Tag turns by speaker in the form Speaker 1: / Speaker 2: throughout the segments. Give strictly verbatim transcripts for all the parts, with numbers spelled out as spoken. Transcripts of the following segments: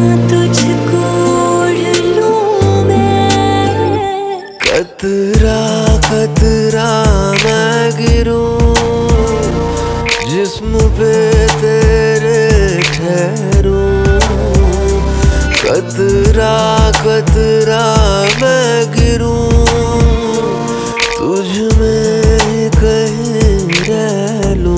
Speaker 1: तुझको ओढ़ लूं मैं,
Speaker 2: कतरा कतरा मैं गिरूं, जिस्म पे तेरे ठहरूं। कतरा कतरा मैं गिरूं, तुझ में ही कहीं रह लूं।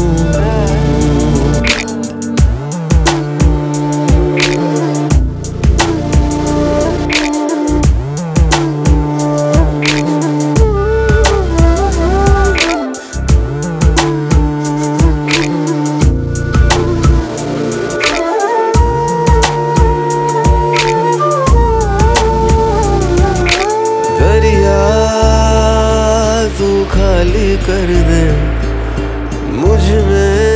Speaker 2: तू खाली कर दे मुझ में,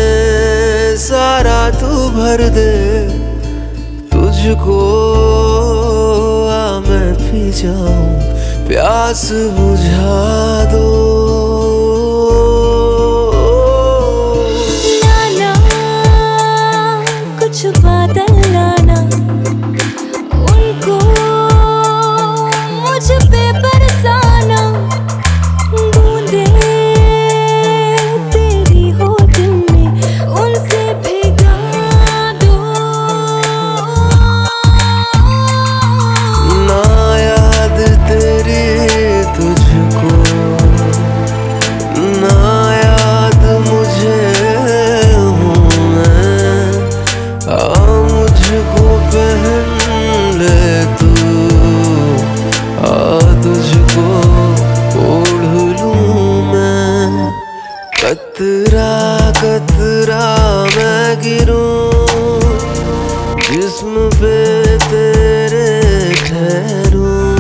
Speaker 2: सारा तू भर दे। तुझको आ मैं पी जाऊं, प्यास बुझा दो।
Speaker 1: लाना कुछ बादल लाना, उनको मुझ पे बरसाना। बूंदे तेरी हो दिल में, उनसे भिगा दो।
Speaker 2: ना याद तेरी तुझको, ना याद मुझे हूँ मैं। आ मुझको पहन ले तू, आ तुझको ओढ़ लूं मैं। कतरा कतरा मैं गिरूं, जिस्म पे तेरे ठहरूं।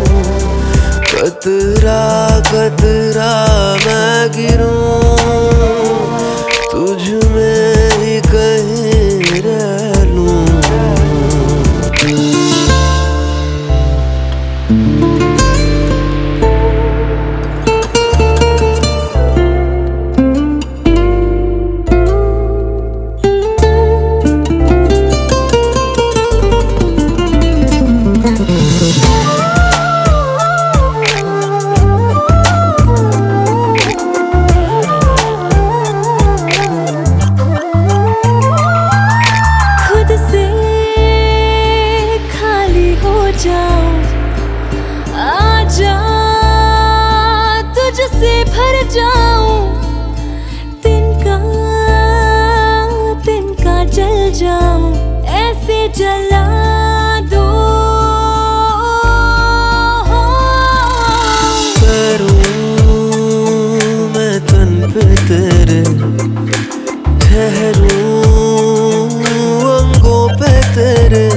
Speaker 2: कतरा कतरा मैं गिरूं, तुझ में ही कहीं रह लूं।
Speaker 1: आजा तुझसे भर जाऊं, तिनका तिनका जल जाऊं, ऐसे जला दो।
Speaker 2: करूं मैं तन पे तेरे, ठहरूं अंगों पे तेरे।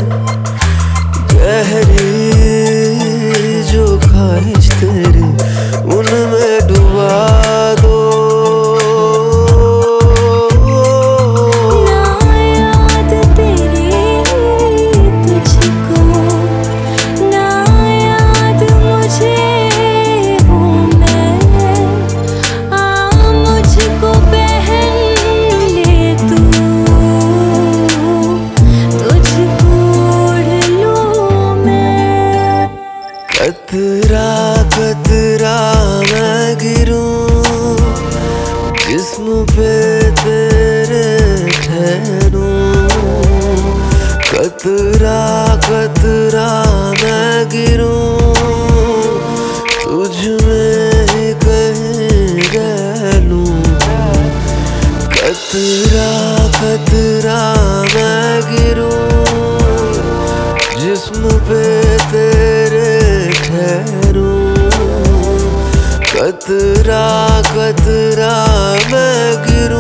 Speaker 2: गहरी जो ख्वाहिश तेरी, उनमें डुबा दो।
Speaker 1: ना याद तेरी तुझको, ना याद मुझे हूँ मैं। आ मुझको पहन ले तू, तुझको ओढ़ लूं मैं।
Speaker 2: कतरा कतरा मैं गिरूं, जिस्म पे तेरे ठहरूं। कतरा कतरा मैं गिरूं, तुझ में ही कहीं रह लूं। कतरा कतरा मैं गिरूं, जिस्म पे तेरे ठहरूं। कतरा कतरा मैं गिरूं,